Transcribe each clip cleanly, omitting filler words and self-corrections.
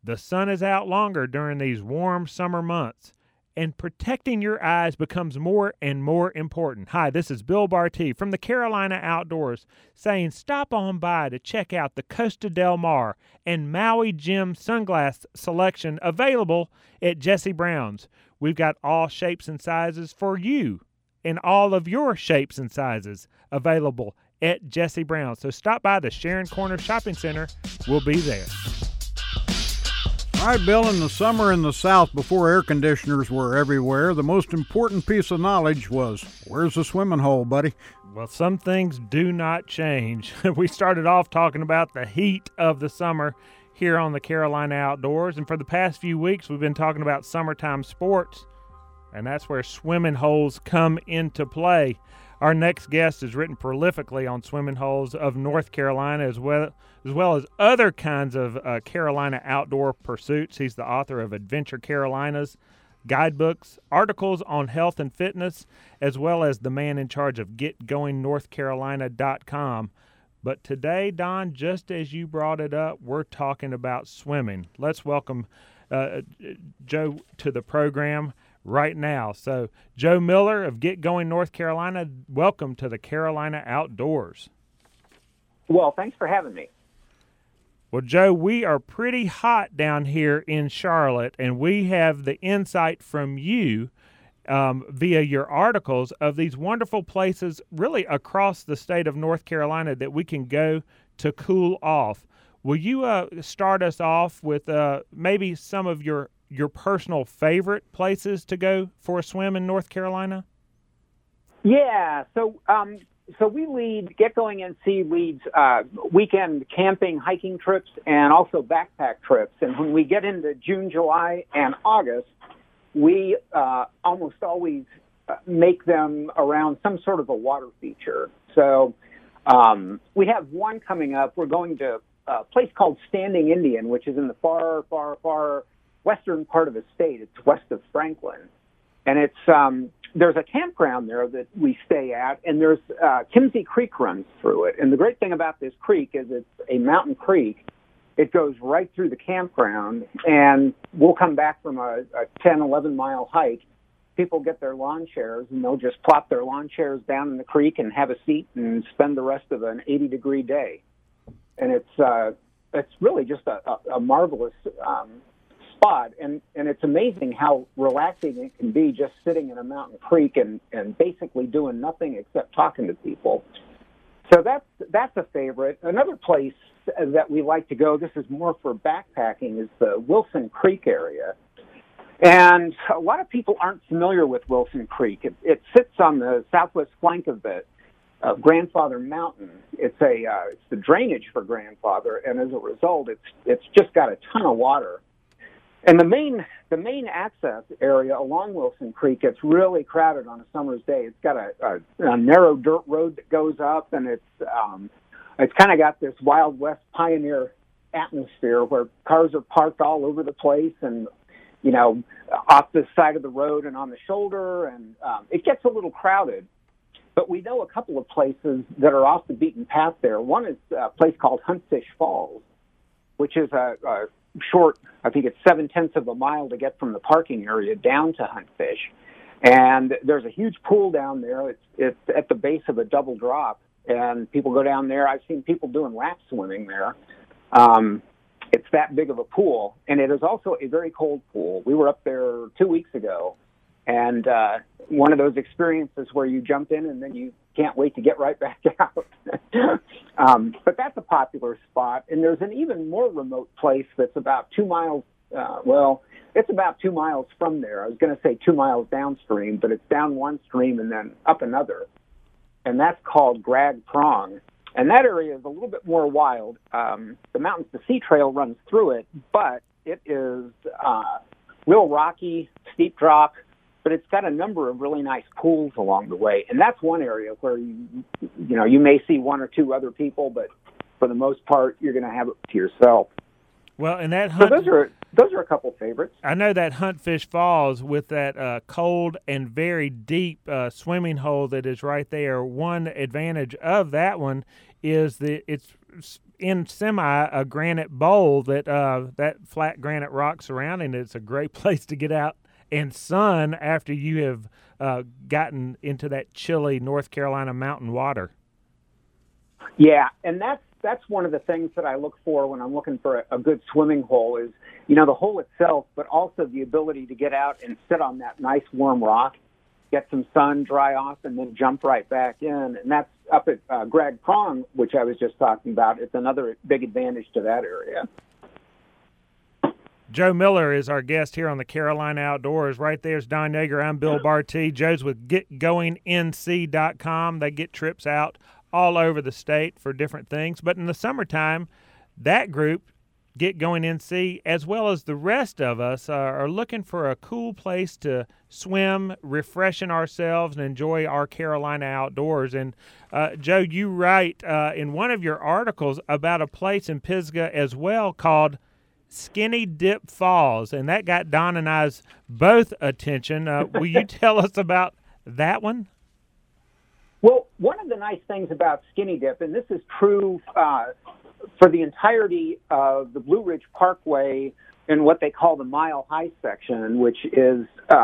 The sun is out longer during these warm summer months, and protecting your eyes becomes more and more important. Hi, this is Bill Barty from the Carolina Outdoors saying stop on by to check out the Costa Del Mar and Maui Jim sunglass selection available at Jesse Brown's. We've got all shapes and sizes for you, and all of your shapes and sizes available at Jesse Brown's. So stop by the Sharon Corner Shopping Center. We'll be there. All right, Bill, in the summer in the South, before air conditioners were everywhere, the most important piece of knowledge was, where's the swimming hole, buddy? Well, some things do not change. We started off talking about the heat of the summer here on the Carolina Outdoors, and for the past few weeks, we've been talking about summertime sports, and that's where swimming holes come into play. Our next guest has written prolifically on swimming holes of North Carolina as well as other kinds of Carolina outdoor pursuits. He's the author of Adventure Carolinas, guidebooks, articles on health and fitness, as well as the man in charge of GetGoingNorthCarolina.com. But today, Don, just as you brought it up, we're talking about swimming. Let's welcome Joe to the program right now. So, Joe Miller of Get Going North Carolina, welcome to the Carolina Outdoors. Well, thanks for having me. Well, Joe, we are pretty hot down here in Charlotte, and we have the insight from you via your articles of these wonderful places really across the state of North Carolina that we can go to cool off. Will you start us off with maybe some of your personal favorite places to go for a swim in North Carolina? Yeah, so we Get Going NC leads weekend camping, hiking trips, and also backpack trips. And when we get into June, July, and August, we almost always make them around some sort of a water feature. So we have one coming up. We're going to a place called Standing Indian, which is in the far, far, far western part of the state. It's west of Franklin. And it's there's a campground there that we stay at, and there's Kimsey Creek runs through it. And the great thing about this creek is it's a mountain creek. It goes right through the campground, and we'll come back from a 10, 11-mile hike. People get their lawn chairs, and they'll just plop their lawn chairs down in the creek and have a seat and spend the rest of an 80-degree day. And it's really just a marvelous spot, and it's amazing how relaxing it can be just sitting in a mountain creek and basically doing nothing except talking to people. So that's a favorite. Another place that we like to go, this is more for backpacking, is the Wilson Creek area. And a lot of people aren't familiar with Wilson Creek. It sits on the southwest flank of the Grandfather Mountain. It's the drainage for Grandfather, and as a result, it's just got a ton of water. And the main access area along Wilson Creek, it's really crowded on a summer's day. It's got a narrow dirt road that goes up, and it's kind of got this Wild West pioneer atmosphere where cars are parked all over the place and, off the side of the road and on the shoulder, and it gets a little crowded. But we know a couple of places that are off the beaten path there. One is a place called Huntfish Falls, which is a short, I think it's 0.7 of a mile to get from the parking area down to Huntfish. And there's a huge pool down there. It's at the base of a double drop, and people go down there. I've seen people doing lap swimming there. It's that big of a pool, and it is also a very cold pool. We were up there 2 weeks ago, and one of those experiences where you jump in and then you can't wait to get right back out. But that's a popular spot. And there's an even more remote place that's about 2 miles, it's about 2 miles from there. I was going to say 2 miles downstream, but it's down one stream and then up another. And that's called Grag Prong. And that area is a little bit more wild. The Mountains to Sea Trail runs through it, but it is real rocky, steep drop, but it's got a number of really nice pools along the way. And that's one area where you may see one or two other people, but for the most part, you're going to have it to yourself. Well, and that so those are a couple favorites. I know that Huntfish Falls with that cold and very deep swimming hole that is right there. One advantage of that one is that it's in a granite bowl that flat granite rock surrounding it. It's a great place to get out and sun after you have gotten into that chilly North Carolina mountain water. Yeah, and that's one of the things that I look for when I'm looking for a good swimming hole is, the hole itself, but also the ability to get out and sit on that nice warm rock, get some sun, dry off, and then jump right back in. And that's up at Greg Prong, which I was just talking about. It's another big advantage to that area. Joe Miller is our guest here on the Carolina Outdoors. Right there's Don Yeager. I'm Bill Barty. Joe's with GetGoingNC.com. They get trips out all over the state for different things. But in the summertime, that group, Get Going NC, as well as the rest of us, are looking for a cool place to swim, refreshing ourselves, and enjoy our Carolina outdoors. And, Joe, you write in one of your articles about a place in Pisgah as well called Skinny Dip Falls, and that got Don and I's both attention. Will you tell us about that one? Well, one of the nice things about Skinny Dip, and this is true for the entirety of the Blue Ridge Parkway in what they call the Mile High section, which is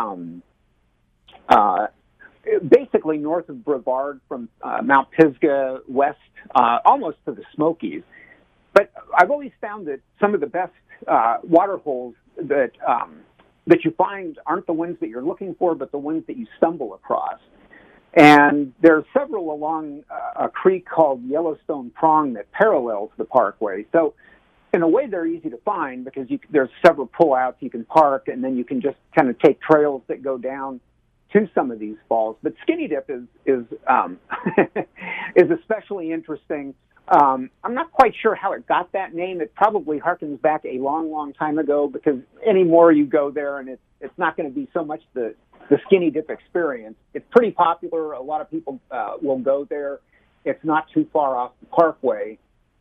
basically north of Brevard from Mount Pisgah west, almost to the Smokies. But I've always found that some of the best water holes that you find aren't the ones that you're looking for, but the ones that you stumble across. And there are several along a creek called Yellowstone Prong that parallels the parkway. So in a way, they're easy to find because there's several pullouts you can park, and then you can just kind of take trails that go down to some of these falls. But Skinny Dip is especially interesting. I'm not quite sure how it got that name. It probably harkens back a long, long time ago because anymore you go there and it's not going to be so much the Skinny Dip experience. It's pretty popular. A lot of people will go there. It's not too far off the parkway.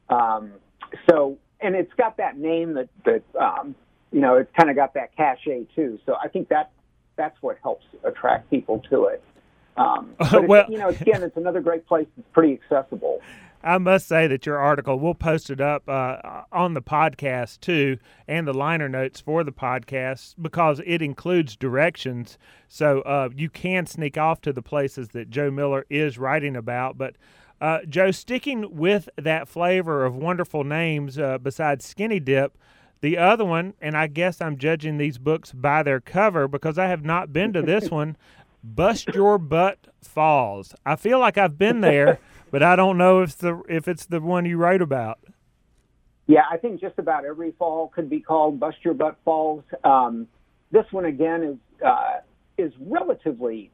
And it's got that name that it's kind of got that cachet too. So I think that's what helps attract people to it. But it's another great place that's pretty accessible. I must say that your article, we'll post it up on the podcast too, and the liner notes for the podcast, because it includes directions. So you can sneak off to the places that Joe Miller is writing about. But Joe, sticking with that flavor of wonderful names besides Skinny Dip, the other one, and I guess I'm judging these books by their cover because I have not been to this one, Bust Your Butt Falls. I feel like I've been there, but I don't know if it's the one you wrote about. Yeah, I think just about every fall could be called Bust Your Butt Falls. This one again is relatively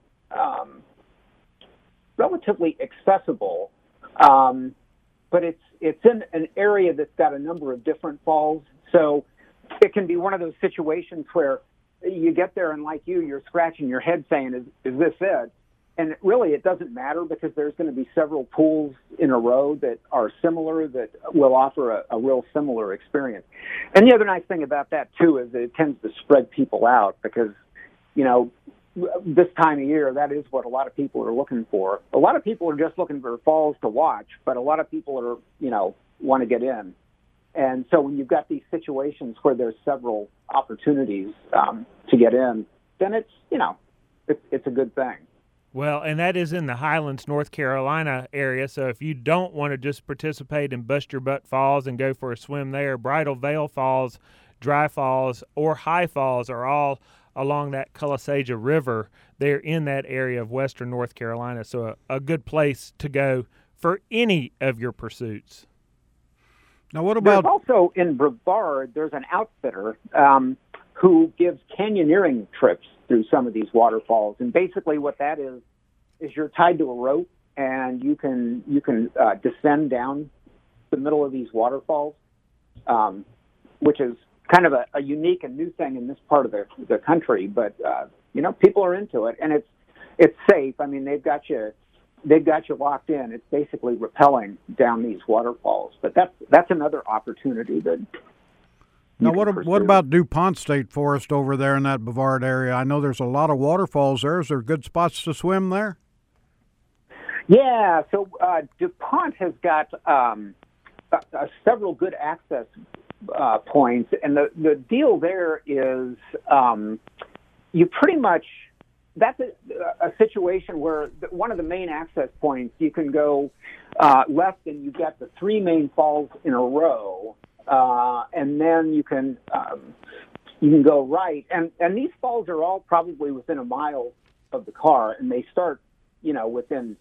accessible, but it's in an area that's got a number of different falls. So it can be one of those situations where you get there and like you're scratching your head saying, is this it? And really it doesn't matter because there's going to be several pools in a row that are similar that will offer a real similar experience. And the other nice thing about that too is that it tends to spread people out because, this time of year, that is what a lot of people are looking for. A lot of people are just looking for falls to watch, but a lot of people are, want to get in. And so when you've got these situations where there's several opportunities to get in, then it's a good thing. Well, and that is in the Highlands, North Carolina area. So if you don't want to just participate in Bust Your Butt Falls and go for a swim there, Bridal Veil Falls, Dry Falls, or High Falls are all along that Calisaja River. They're in that area of western North Carolina. So a good place to go for any of your pursuits. Now, what about... There's also in Brevard, there's an outfitter who gives canyoneering trips through some of these waterfalls. And basically what that is you're tied to a rope and you can descend down the middle of these waterfalls, which is kind of a unique and new thing in this part of the country. But, people are into it and it's safe. I mean, they've got you locked in. It's basically rappelling down these waterfalls. But that's another opportunity that. Now, what about DuPont State Forest over there in that Brevard area? I know there's a lot of waterfalls there. Is there good spots to swim there? Yeah, so DuPont has got several good access points, and the deal there is you pretty much, that's a situation where one of the main access points, you can go left and you get the 3 main falls in a row, and then you can go right, and these falls are all probably within a mile of the car, and they start, within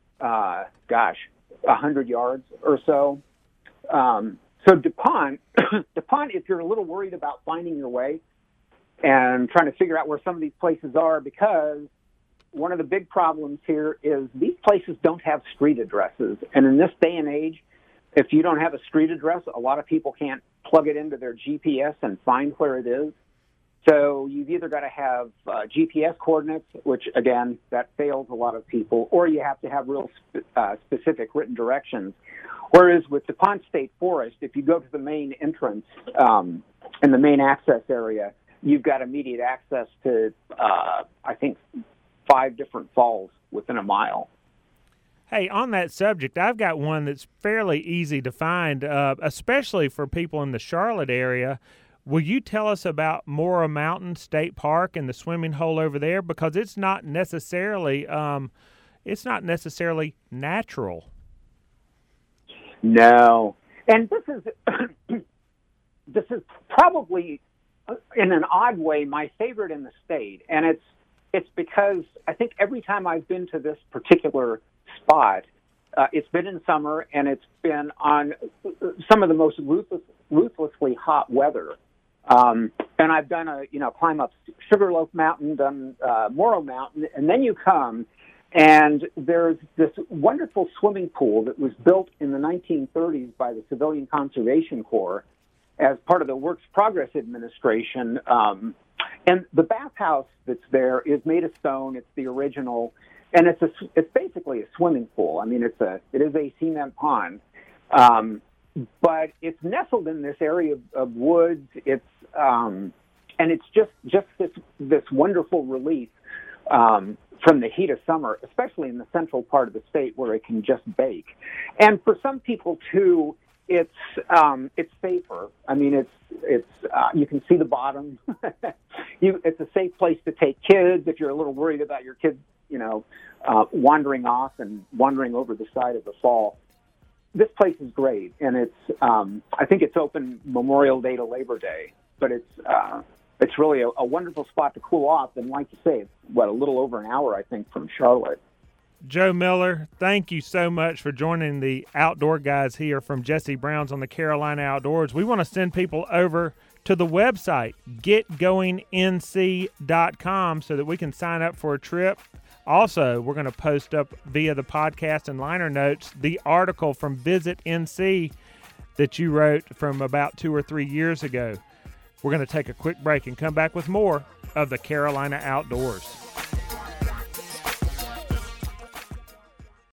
100 yards or so. So DuPont, if you're a little worried about finding your way and trying to figure out where some of these places are, because one of the big problems here is these places don't have street addresses. And in this day and age, if you don't have a street address, a lot of people can't plug it into their GPS and find where it is. So you've either got to have GPS coordinates, which, again, that fails a lot of people, or you have to have real specific written directions. Whereas with DuPont State Forest, if you go to the main entrance in the main access area, you've got immediate access to, I think, 5 different falls within a mile. Hey, on that subject, I've got one that's fairly easy to find, especially for people in the Charlotte area. Will you tell us about Mora Mountain State Park and the swimming hole over there? Because it's not necessarily natural. No, and this is probably, in an odd way, my favorite in the state, and it's because I think every time I've been to this particular spot, it's been in summer, and it's been on some of the most ruthlessly hot weather. And I've done climb up Sugarloaf Mountain, done Morrow Mountain, and then you come, and there's this wonderful swimming pool that was built in the 1930s by the Civilian Conservation Corps as part of the Works Progress Administration. And the bathhouse that's there is made of stone. It's the original, and it's basically a swimming pool. I mean, it is a cement pond. But it's nestled in this area of woods. And it's just this wonderful relief from the heat of summer, especially in the central part of the state where it can just bake. And for some people too, it's safer. I mean, it's you can see the bottom. It's a safe place to take kids if you're a little worried about your kids, wandering off and wandering over the side of the fall. This place is great, and it's I think it's open Memorial Day to Labor Day, but it's really a wonderful spot to cool off. And like you say, it's a little over an hour, I think, from Charlotte. Joe Miller, thank you so much for joining the outdoor guys here from Jesse Brown's on the Carolina Outdoors. We want to send people over to the website, getgoingnc.com, so that we can sign up for a trip. Also, we're going to post up via the podcast and liner notes the article from Visit NC that you wrote from about 2 or 3 years ago. We're going to take a quick break and come back with more of the Carolina Outdoors.